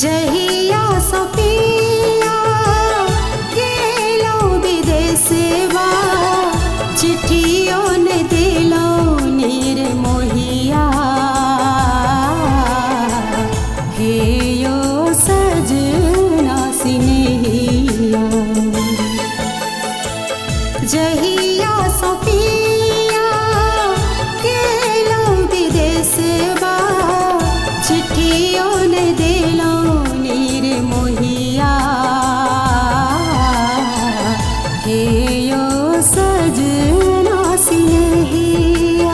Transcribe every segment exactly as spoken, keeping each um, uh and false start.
जहिया सपिया गेलो विदेशवा चिट्ठियों ने दिलो नीर मोहिया हे यो सजना सिनेहिया जहिया सपिया गेलो विदेशवा चिट्ठियों ने दिलो नीर मोहिया हे यो सजना सिनेहिया।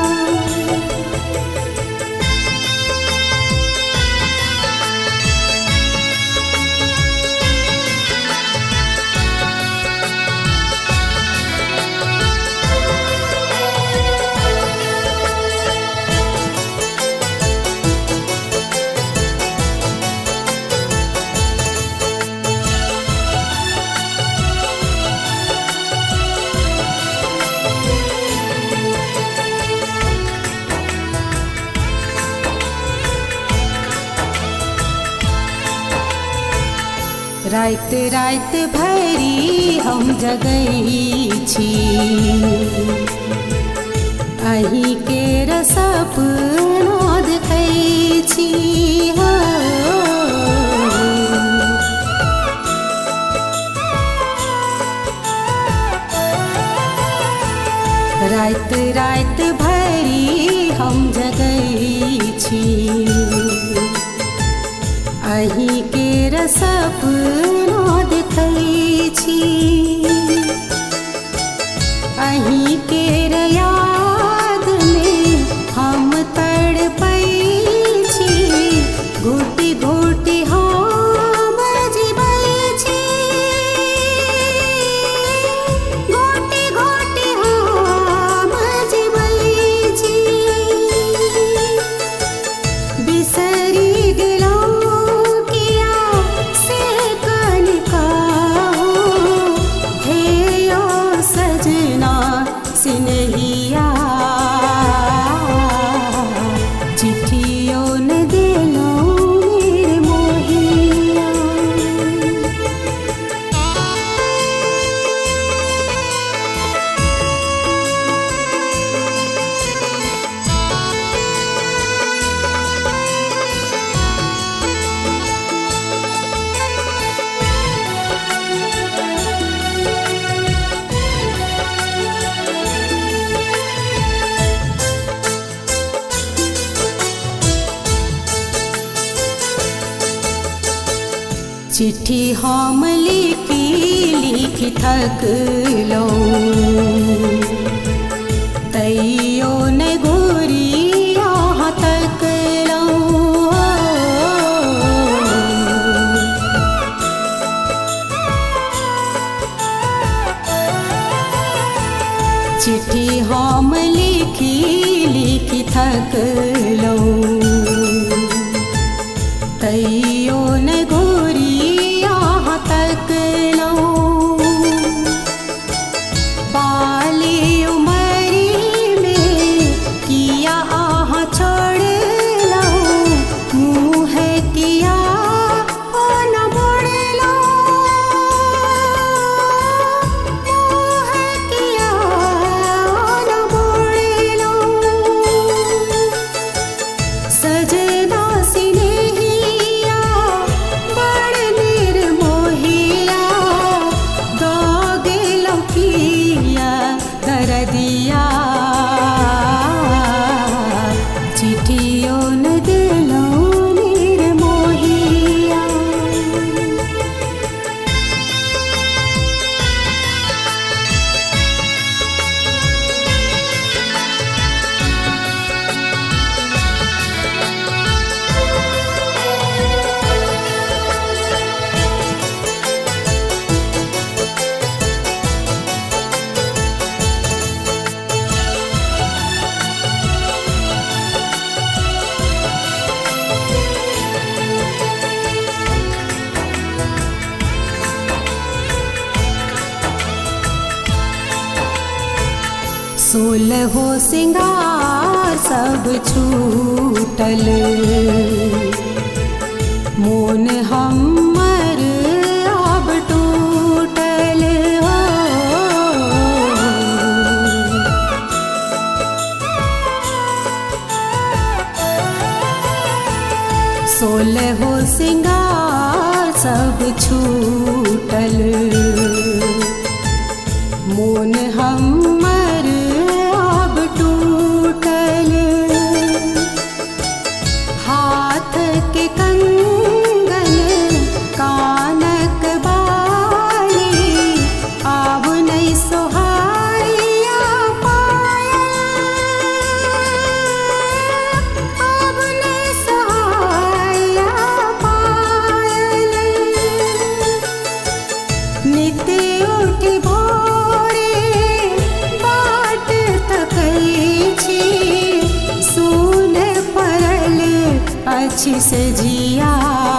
रात रात भरी हम जगई छी अही के सपना देखै छी हो। रात रात भरी हम जगई छी अही के सपना देखै छी अही के याद में हम तड़पै छी घोटी घोटी हम जीबै छी घोटी घोटी हम जीबै छी बिसरी गेलो सिनेहिया चिट्ठियों ने दिलो नीर मोहिया। चिट्ठी हम लिखी लिखी थकलो तैयो न घूरी यहाँ तकलो चिट्ठी हम लिखी लिखी थकलो तैयो न घूरी तकलो बाली उमरी में किया आह छोड़लो मुँह किया ओ न मोड़लो मुँह किया ओ न मोड़लो सजना सिनेहिया बड़ निर्मोहिया दो गेलो किया दर्दिया चिट्ठियों न दिलो नीर मोहिया। सोलहो सिंगार सब छूटल मोन हा सोलहो सिंगार सब छूटल मोन हमर अब टूटल हाथ के कंगन कानक बाली अब नहीं सोहाइया पायल अब नहीं सोहाइया पायल नित्य उठि भोरे बाट तकै छी सुन पड़ल अछि से जिया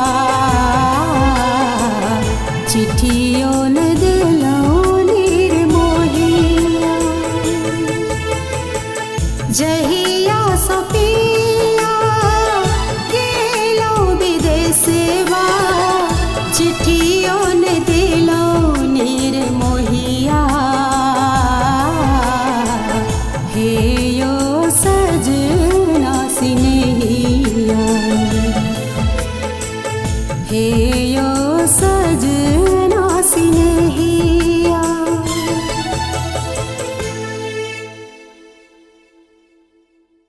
चिट्ठियो न देलौं निर्मोहिया जहिया सँ पिया गेलौं विदेशवा चिट्ठियो न देलौं निर्मोहिया हे यो सजना सिनहिया हे यो सजना